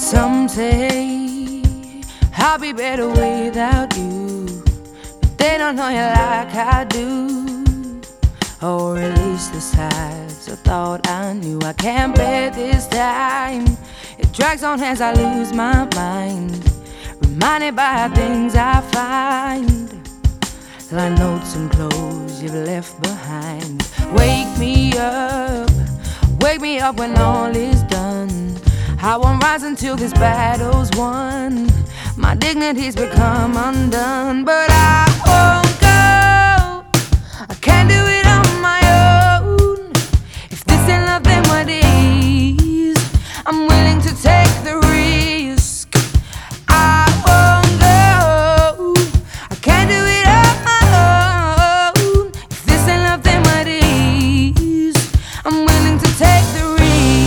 Some say I'll be better without you, but they don't know you like I do. Or at least the sides I thought I knew. I can't bear this time. It drags on as I lose my mind, reminded by things I find, like notes and clothes you've left behind. Wake me up when all is done. I won't rise until this battle's won. My dignity's become undone, but I won't go. I can't do it on my own. If this ain't love, then what is? I'm willing to take the risk. I won't go. I can't do it on my own. If this ain't love, then what is? I'm willing to take the risk.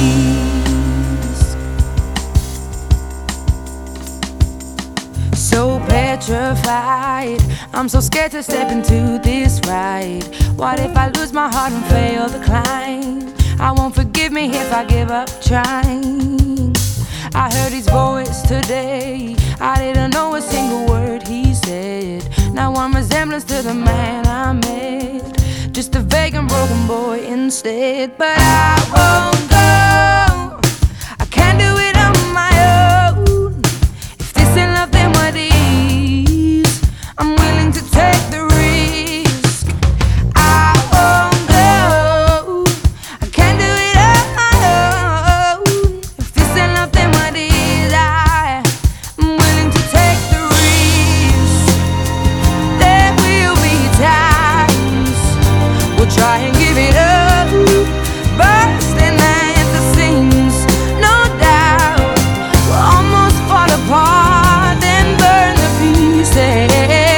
So petrified, I'm so scared to step into this ride. What if I lose my heart and fail the climb? I won't forgive me if I give up trying. I heard his voice today, I didn't know a single word he said. Now I'm resemblance to the man I met, just a vague and broken boy instead. But I won't go. I can't do it on my own. If this ain't love, then what is? I'm willing to take the risk. I won't go. I can't do it on my own. If this ain't love, then what is? I'm willing to take the risk. There will be times we'll try and give it up, bursting at the seams. No doubt we'll almost fall apart and burn the pieces.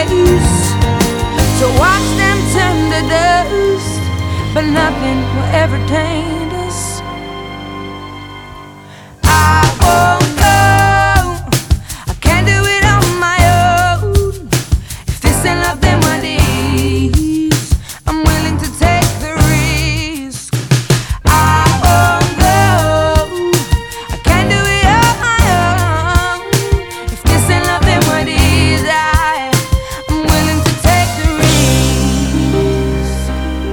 So watch them turn to dust, but nothing will ever taint us. I won't go. I can't do it on my own. If this ain't love, then what is? I'm willing to take the risk. I won't go. I can't do it on my own. If this ain't love, then what is? I'm willing to take the risk.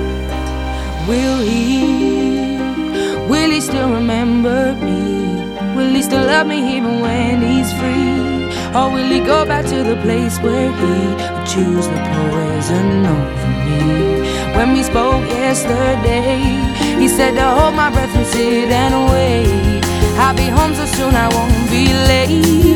Will he still remember me? Will he still love me even when he's free? Or will he go back to the place where he would choose the poison over me? When we spoke yesterday, he said to hold my breath and sit and wait. I'll be home so soon I won't be late.